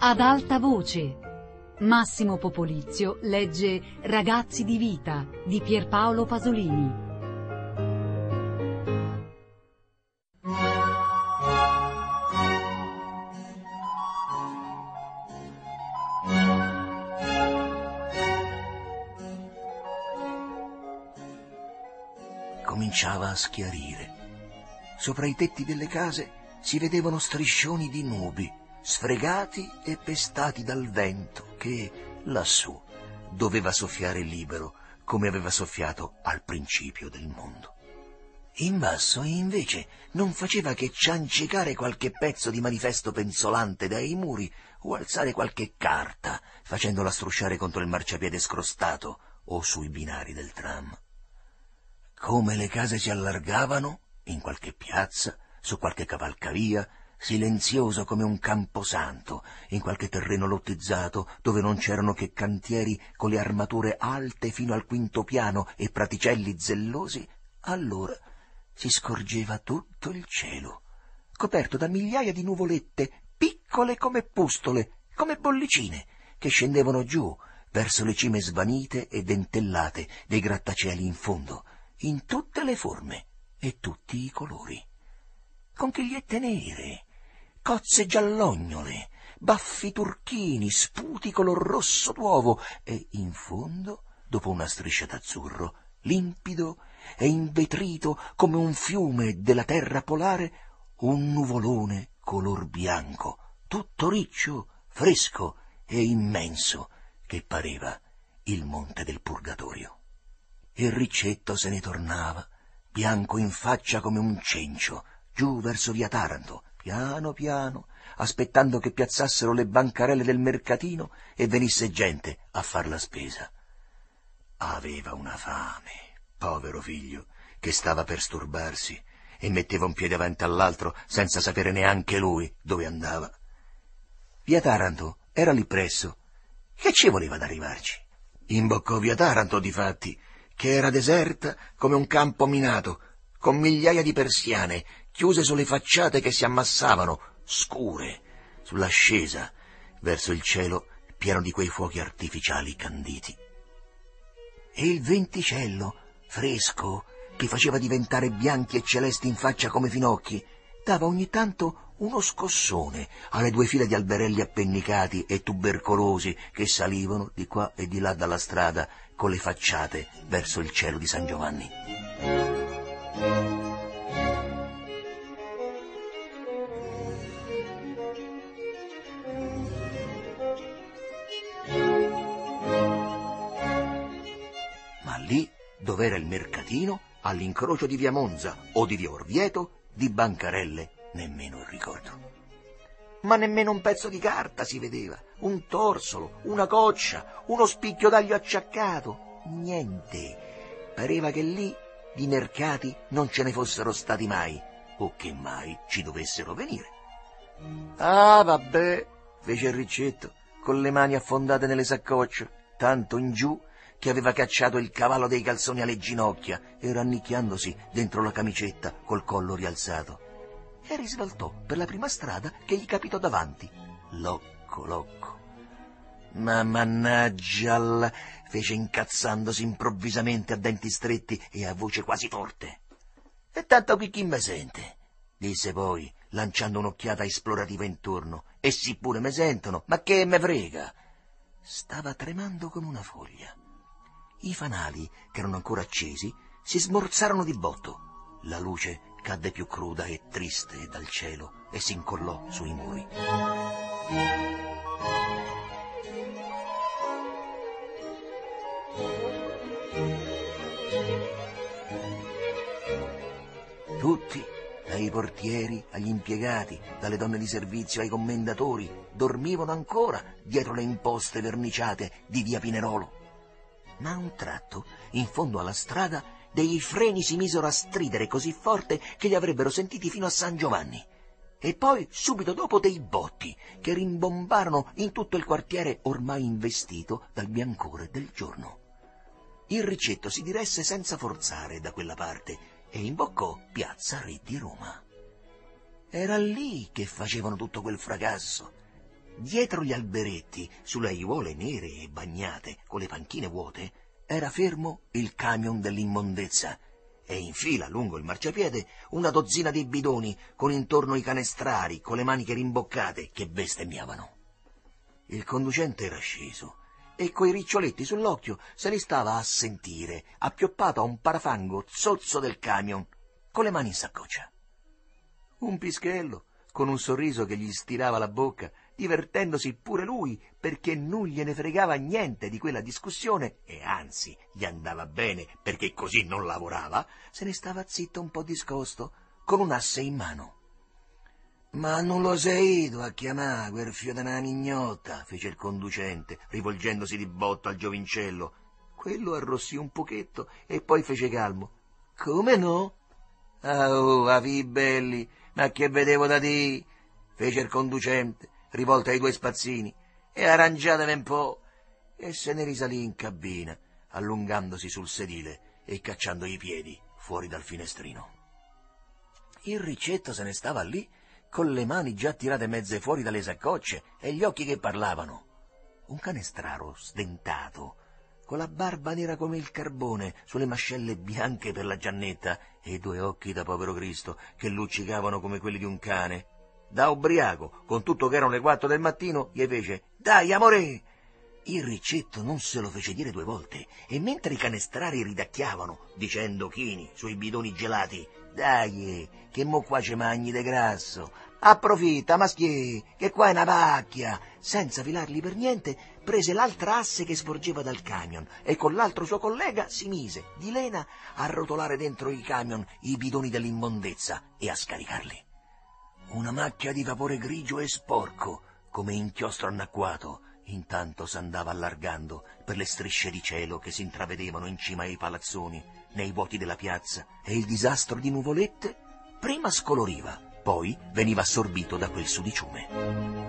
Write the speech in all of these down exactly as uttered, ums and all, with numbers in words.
Ad alta voce. Massimo Popolizio legge Ragazzi di vita di Pierpaolo Pasolini. Cominciava a schiarire. Sopra i tetti delle case si vedevano striscioni di nubi, sfregati e pestati dal vento che, lassù, doveva soffiare libero come aveva soffiato al principio del mondo. In basso, invece, non faceva che ciancicare qualche pezzo di manifesto penzolante dai muri o alzare qualche carta, facendola strusciare contro il marciapiede scrostato o sui binari del tram. Come le case si allargavano, in qualche piazza, su qualche cavalcavia, silenzioso come un camposanto, in qualche terreno lottizzato dove non c'erano che cantieri con le armature alte fino al quinto piano e praticelli zellosi, allora si scorgeva tutto il cielo, coperto da migliaia di nuvolette, piccole come pustole, come bollicine, che scendevano giù verso le cime svanite e dentellate dei grattacieli in fondo, in tutte le forme e tutti i colori. Conchigliette nere, cozze giallognole, baffi turchini, sputi color rosso d'uovo e, in fondo, dopo una striscia d'azzurro, limpido e invetrito come un fiume della terra polare, un nuvolone color bianco, tutto riccio, fresco e immenso, che pareva il monte del Purgatorio. Il Riccetto se ne tornava, bianco in faccia come un cencio, giù verso via Taranto, piano piano, aspettando che piazzassero le bancarelle del mercatino e venisse gente a far la spesa. Aveva una fame, povero figlio, che stava per sturbarsi e metteva un piede avanti all'altro senza sapere neanche lui dove andava. Via Taranto era lì presso. Che ci voleva ad arrivarci? Imboccò via Taranto, difatti, che era deserta come un campo minato, con migliaia di persiane chiuse sulle facciate che si ammassavano, scure, sull'ascesa, verso il cielo pieno di quei fuochi artificiali canditi. E il venticello, fresco, che faceva diventare bianchi e celesti in faccia come finocchi, dava ogni tanto uno scossone alle due file di alberelli appennicati e tubercolosi che salivano di qua e di là dalla strada con le facciate verso il cielo di San Giovanni. Ma lì, dov'era il mercatino, all'incrocio di via Monza o di via Orvieto, di bancarelle nemmeno il ricordo. Ma nemmeno un pezzo di carta si vedeva, un torsolo, una goccia, uno spicchio d'aglio acciaccato, niente. Pareva che lì di mercati non ce ne fossero stati mai, o che mai ci dovessero venire. Ah, vabbè, fece il Riccetto, con le mani affondate nelle saccocce, tanto in giù che aveva cacciato il cavallo dei calzoni alle ginocchia e rannicchiandosi dentro la camicetta col collo rialzato. E risvoltò per la prima strada che gli capitò davanti. Locco, locco. Ma mannaggia alla... fece incazzandosi improvvisamente a denti stretti e a voce quasi forte. E tanto qui chi me sente? Disse poi, lanciando un'occhiata esplorativa intorno. E sì pure me sentono, ma che me frega? Stava tremando come una foglia. I fanali, che erano ancora accesi, si smorzarono di botto. La luce cadde più cruda e triste dal cielo e si incollò sui muri. Tutti, dai portieri agli impiegati, dalle donne di servizio ai commendatori, dormivano ancora dietro le imposte verniciate di via Pinerolo. Ma a un tratto, in fondo alla strada, dei freni si misero a stridere così forte che li avrebbero sentiti fino a San Giovanni. E poi, subito dopo, dei botti che rimbombarono in tutto il quartiere ormai investito dal biancore del giorno. Il Riccetto si diresse senza forzare da quella parte e imboccò piazza Re di Roma. Era lì che facevano tutto quel fracasso. dietro gli alberetti, sulle aiuole nere e bagnate, con le panchine vuote, era fermo il camion dell'immondezza e in fila lungo il marciapiede una dozzina di bidoni con intorno i canestrari, con le maniche rimboccate, che bestemmiavano. Il conducente era sceso e coi riccioletti sull'occhio se li stava a sentire, appioppato a un parafango zozzo del camion, con le mani in saccoccia. Un pischello, con un sorriso che gli stirava la bocca, divertendosi pure lui, perché non gliene fregava niente di quella discussione, e anzi gli andava bene perché così non lavorava, se ne stava zitto un po' discosto, con un asse in mano. «Ma non lo sei tu a chiamare quel fio di una mignotta», fece il conducente, rivolgendosi di botto al giovincello. Quello arrossì un pochetto e poi fece calmo. «Come no?» «Ah, oh, avi belli, ma che vedevo da te?» fece il conducente, rivolto ai due spazzini, «e arrangiatevi un po'», e se ne risalì in cabina, allungandosi sul sedile e cacciando i piedi fuori dal finestrino. Il Riccetto se ne stava lì, con le mani già tirate mezze fuori dalle saccocce e gli occhi che parlavano. Un canestraro sdentato, con la barba nera come il carbone, sulle mascelle bianche per la giannetta e due occhi da povero Cristo che luccicavano come quelli di un cane. Da ubriaco, con tutto che erano le quattro del mattino, gli fece «Dai, amore!». Il Riccetto non se lo fece dire due volte e mentre i canestrari ridacchiavano, dicendo chini sui bidoni gelati «Dai, che mo qua ci magni de grasso, approfitta, maschiè, che qua è una pacchia», senza filarli per niente, prese l'altra asse che sporgeva dal camion e con l'altro suo collega si mise di lena a rotolare dentro i camion i bidoni dell'immondezza e a scaricarli. Una macchia di vapore grigio e sporco, come inchiostro annacquato, intanto s'andava allargando per le strisce di cielo che si intravedevano in cima ai palazzoni, nei vuoti della piazza, e il disastro di nuvolette prima scoloriva, poi veniva assorbito da quel sudiciume.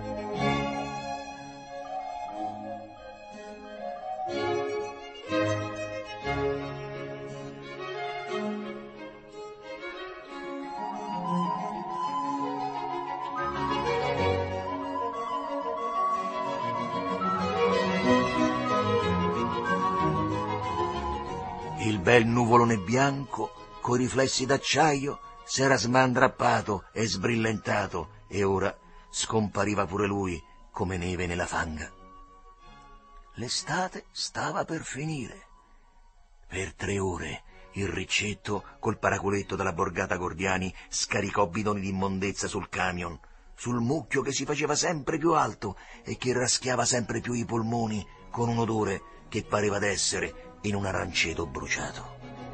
Il bel nuvolone bianco, coi riflessi d'acciaio, s'era smandrappato e sbrillentato e ora scompariva pure lui come neve nella fanga. L'estate stava per finire. Per tre ore il Riccetto, col paracoletto della borgata Gordiani, scaricò bidoni d'immondezza sul camion, sul mucchio che si faceva sempre più alto e che raschiava sempre più i polmoni con un odore che pareva d'essere in un aranceto bruciato.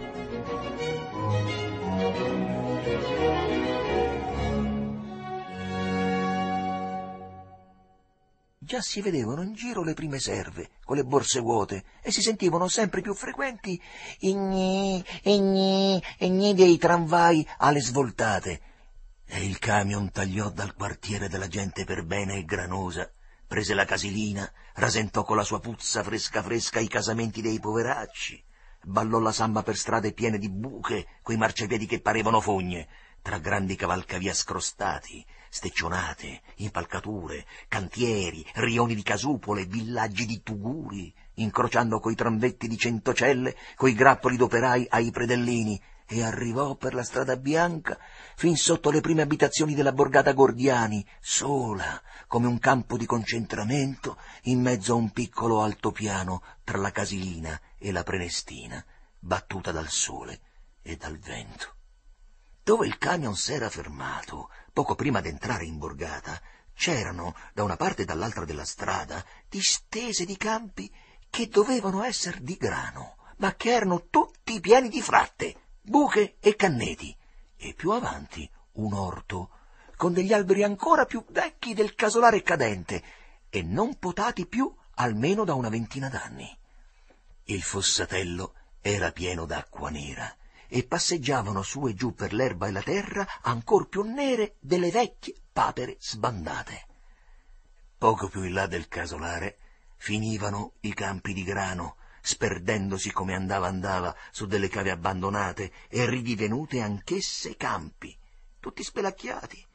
Già si vedevano in giro le prime serve, con le borse vuote, e si sentivano sempre più frequenti i gni, i gni, i gni dei tramvai alle svoltate. E il camion tagliò dal quartiere della gente per bene e granosa, prese la casilina, rasentò con la sua puzza fresca fresca i casamenti dei poveracci, ballò la samba per strade piene di buche, coi marciapiedi che parevano fogne, tra grandi cavalcavia scrostati, steccionate, impalcature, cantieri, rioni di casupole, villaggi di tuguri, incrociando coi tramvetti di Centocelle, coi grappoli d'operai ai predellini, e arrivò per la strada bianca fin sotto le prime abitazioni della borgata Gordiani, sola, come un campo di concentramento, in mezzo a un piccolo altopiano tra la casilina e la Prenestina, battuta dal sole e dal vento. Dove il camion s'era fermato, poco prima d'entrare in borgata, c'erano, da una parte e dall'altra della strada, distese di campi che dovevano essere di grano, ma che erano tutti pieni di fratte, buche e canneti, e più avanti un orto, con degli alberi ancora più vecchi del casolare cadente, e non potati più almeno da una ventina d'anni. Il fossatello era pieno d'acqua nera, e passeggiavano su e giù per l'erba e la terra ancor più nere delle vecchie papere sbandate. Poco più in là del casolare finivano i campi di grano, sperdendosi come andava andava su delle cave abbandonate e ridivenute anch'esse campi, tutti spelacchiati,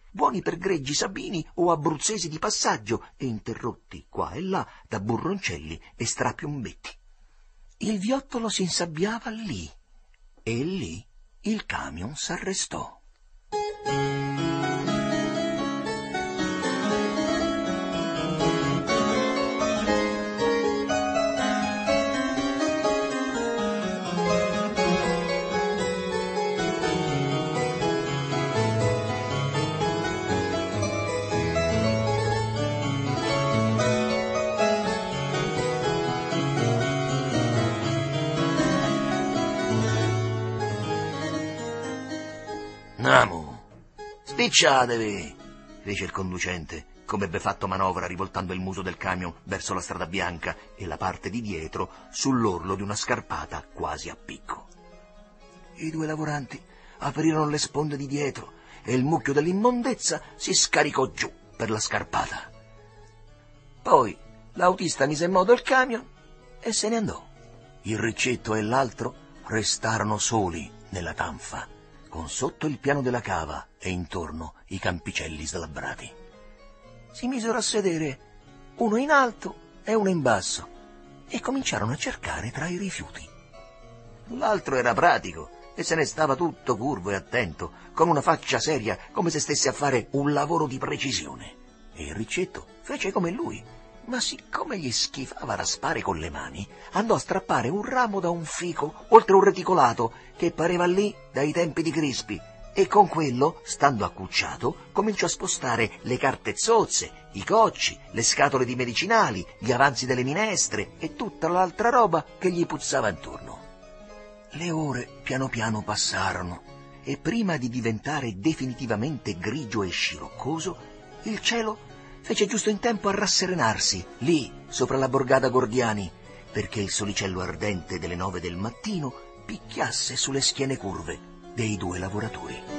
buoni per greggi sabini o abruzzesi di passaggio e interrotti qua e là da burroncelli e strapiombetti. Il viottolo si insabbiava lì e lì il camion s'arrestò. Namo, spicciatevi, fece il conducente, come ebbe fatto manovra rivoltando il muso del camion verso la strada bianca e la parte di dietro sull'orlo di una scarpata quasi a picco. I due lavoranti aprirono le sponde di dietro e il mucchio dell'immondezza si scaricò giù per la scarpata. Poi l'autista mise in moto il camion e se ne andò. Il Riccetto e l'altro restarono soli nella tanfa, con sotto il piano della cava e intorno i campicelli slabbrati. Si misero a sedere, uno in alto e uno in basso, e cominciarono a cercare tra i rifiuti. L'altro era pratico e se ne stava tutto curvo e attento, con una faccia seria come se stesse a fare un lavoro di precisione. E il Riccetto fece come lui, ma siccome gli schifava raspare con le mani, andò a strappare un ramo da un fico oltre un reticolato che pareva lì dai tempi di Crispi, e con quello, stando accucciato, cominciò a spostare le carte zozze, i cocci, le scatole di medicinali, gli avanzi delle minestre e tutta l'altra roba che gli puzzava intorno. Le ore piano piano passarono e prima di diventare definitivamente grigio e sciroccoso, il cielo fece giusto in tempo a rasserenarsi, lì, sopra la borgata Gordiani, perché il solicello ardente delle nove del mattino picchiasse sulle schiene curve dei due lavoratori.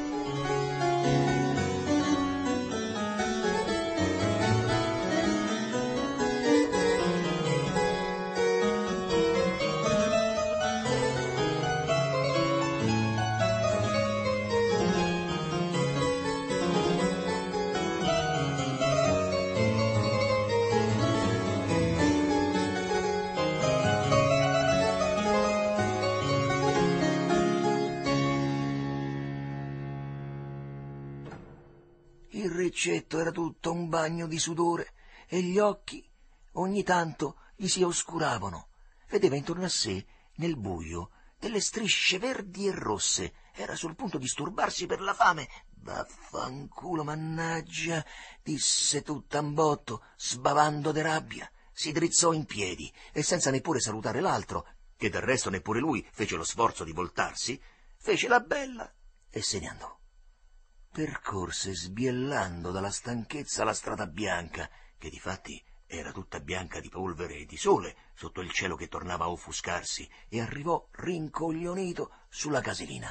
Il Riccetto era tutto un bagno di sudore e gli occhi ogni tanto gli si oscuravano. Vedeva intorno a sé, nel buio, delle strisce verdi e rosse. Era sul punto di sturbarsi per la fame. «Vaffanculo, mannaggia», disse tutt'ambotto, sbavando de rabbia. Si drizzò in piedi e senza neppure salutare l'altro, che del resto neppure lui fece lo sforzo di voltarsi, fece la bella e se ne andò. Percorse sbiellando dalla stanchezza la strada bianca, che difatti era tutta bianca di polvere e di sole sotto il cielo che tornava a offuscarsi, e arrivò rincoglionito sulla caselina.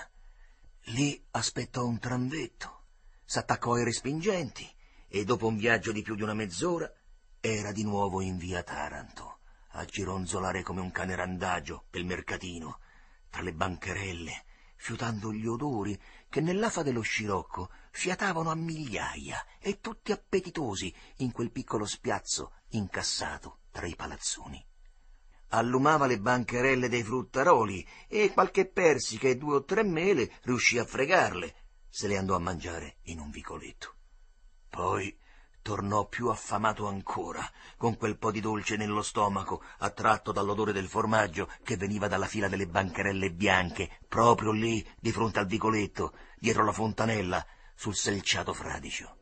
Lì aspettò un tramvetto, s'attaccò ai respingenti e dopo un viaggio di più di una mezz'ora era di nuovo in via Taranto, a gironzolare come un cane randagio pel mercatino, tra le bancherelle, fiutando gli odori che nell'afa dello scirocco fiatavano a migliaia e tutti appetitosi in quel piccolo spiazzo incassato tra i palazzoni. Allumava le bancherelle dei fruttaroli e qualche persica e due o tre mele riuscì a fregarle, se le andò a mangiare in un vicoletto. Poi tornò più affamato ancora, con quel po' di dolce nello stomaco, attratto dall'odore del formaggio che veniva dalla fila delle bancherelle bianche, proprio lì, di fronte al vicoletto, dietro la fontanella, sul selciato fradicio.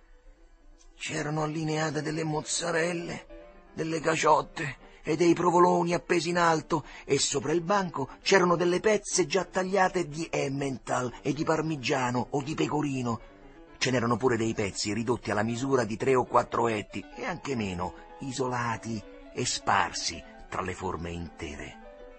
C'erano allineate delle mozzarelle, delle caciotte e dei provoloni appesi in alto, e sopra il banco c'erano delle pezze già tagliate di Emmental e di parmigiano o di pecorino. Ce n'erano pure dei pezzi ridotti alla misura di tre o quattro etti, e anche meno, isolati e sparsi tra le forme intere.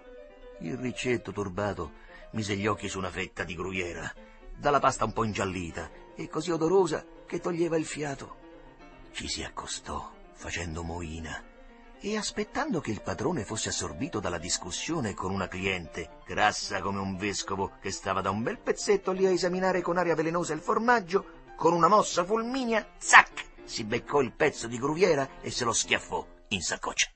Il Riccetto, turbato, mise gli occhi su una fetta di gruyera, dalla pasta un po' ingiallita e così odorosa che toglieva il fiato. Ci si accostò, facendo moina, e aspettando che il padrone fosse assorbito dalla discussione con una cliente, grassa come un vescovo che stava da un bel pezzetto lì a esaminare con aria velenosa il formaggio, con una mossa fulminea, zac, si beccò il pezzo di gruviera e se lo schiaffò in saccoccia.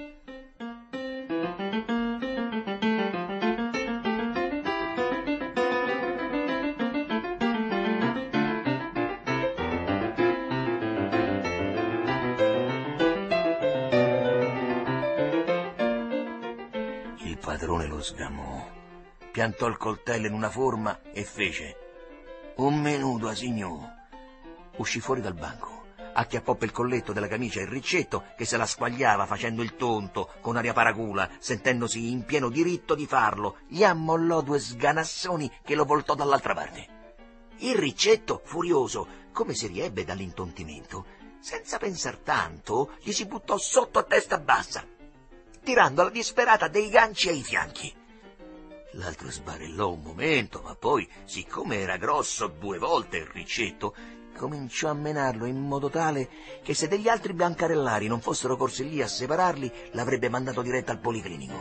Il padrone lo sgamò, piantò il coltello in una forma e fece un menudo a signor. Uscì fuori dal banco, acchiappò per il colletto della camicia il Riccetto che se la squagliava facendo il tonto con aria paracula, sentendosi in pieno diritto di farlo. Gli ammollò due sganassoni che lo voltò dall'altra parte. Il Riccetto, furioso, come si riebbe dall'intontimento, senza pensar tanto, gli si buttò sotto a testa bassa, tirando alla disperata dei ganci ai fianchi. L'altro sbarellò un momento, ma poi, siccome era grosso due volte il Riccetto, cominciò a menarlo in modo tale che se degli altri biancarellari non fossero corsi lì a separarli, l'avrebbe mandato diretto al policlinico.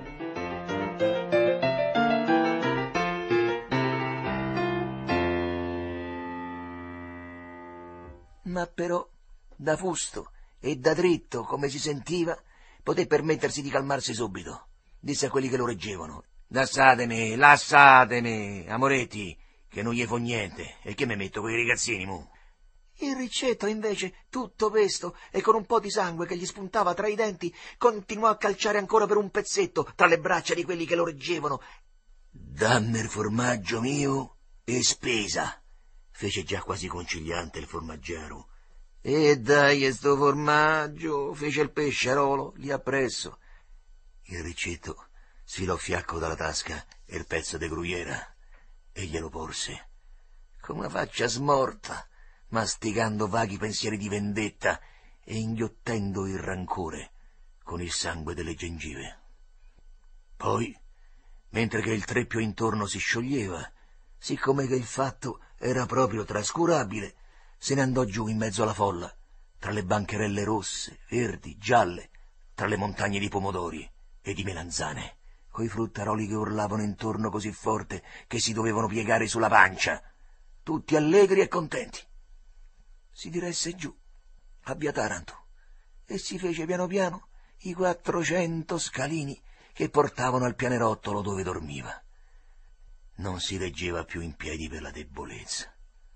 Ma però, da fusto e da dritto come si sentiva, poté permettersi di calmarsi subito. Disse a quelli che lo reggevano: «Lasciatemi, lasciatemi, amoretti, che non gli fo niente, e che mi metto coi ragazzini, mu?» Il Riccetto, invece, tutto pesto e con un po' di sangue che gli spuntava tra i denti, continuò a calciare ancora per un pezzetto tra le braccia di quelli che lo reggevano. «Dammi il formaggio mio e spesa», fece già quasi conciliante il formaggero. «E dai sto formaggio», fece il pesciarolo lì appresso. Il Riccetto sfilò fiacco dalla tasca e il pezzo de gruyera e glielo porse, con una faccia smorta, masticando vaghi pensieri di vendetta e inghiottendo il rancore con il sangue delle gengive. Poi, mentre che il treppio intorno si scioglieva, siccome che il fatto era proprio trascurabile, se ne andò giù in mezzo alla folla, tra le bancherelle rosse, verdi, gialle, tra le montagne di pomodori e di melanzane, coi fruttaroli che urlavano intorno così forte che si dovevano piegare sulla pancia, tutti allegri e contenti. Si diresse giù, a via Taranto, e si fece piano piano i quattrocento scalini che portavano al pianerottolo dove dormiva. Non si reggeva più in piedi per la debolezza.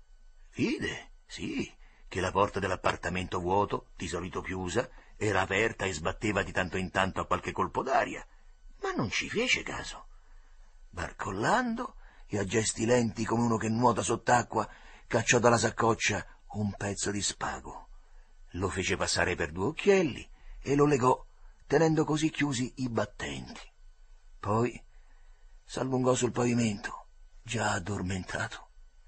Vide, sì, che la porta dell'appartamento vuoto, di solito chiusa, era aperta e sbatteva di tanto in tanto a qualche colpo d'aria, ma non ci fece caso. Barcollando e a gesti lenti come uno che nuota sott'acqua, cacciò dalla saccoccia un pezzo di spago, lo fece passare per due occhielli e lo legò, tenendo così chiusi i battenti. Poi s'allungò sul pavimento, già addormentato.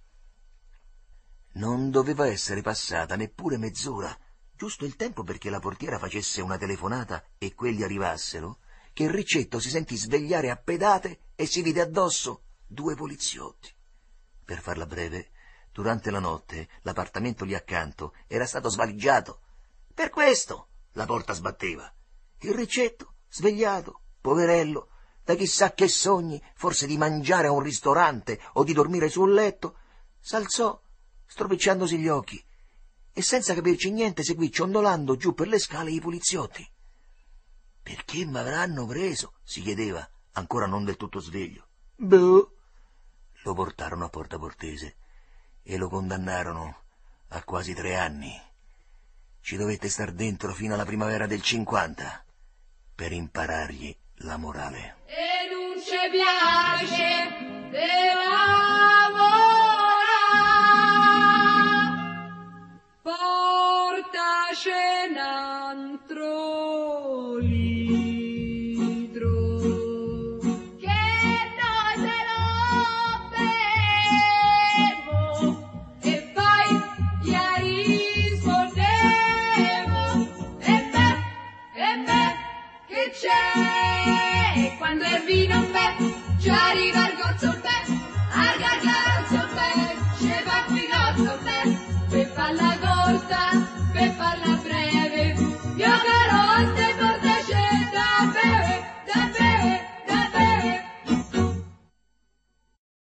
Non doveva essere passata neppure mezz'ora, giusto il tempo perché la portiera facesse una telefonata e quelli arrivassero, che il Riccetto si sentì svegliare a pedate e si vide addosso due poliziotti. Per farla breve, durante la notte l'appartamento lì accanto era stato svaligiato. Per questo la porta sbatteva. Il Riccetto, svegliato, poverello, da chissà che sogni, forse di mangiare a un ristorante o di dormire sul letto, s'alzò, stropicciandosi gli occhi, e senza capirci niente seguì ciondolando giù per le scale i poliziotti. «Perché m'avranno preso?» si chiedeva, ancora non del tutto sveglio. «Boh!» Lo portarono a Porta Portese e lo condannarono a quasi tre anni. Ci dovette star dentro fino alla primavera del cinquanta per imparargli la morale. E non ci piace